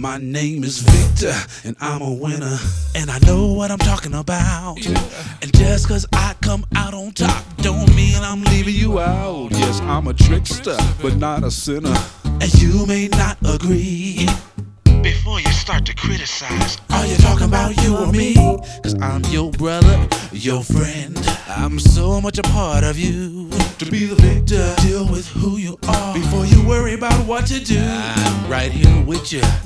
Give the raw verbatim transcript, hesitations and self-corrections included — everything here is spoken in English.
My name is Victor, and I'm a winner, and I know what I'm talking about. And just cause I come out on top don't mean I'm leaving you out. Yes, I'm a trickster, but not a sinner, and you may not agree. Before you start to criticize, are you talking about you or me? Cause I'm your brother, your friend, I'm so much a part of you. To be the victor, deal with who you are before you worry about what to do. I'm right here with you.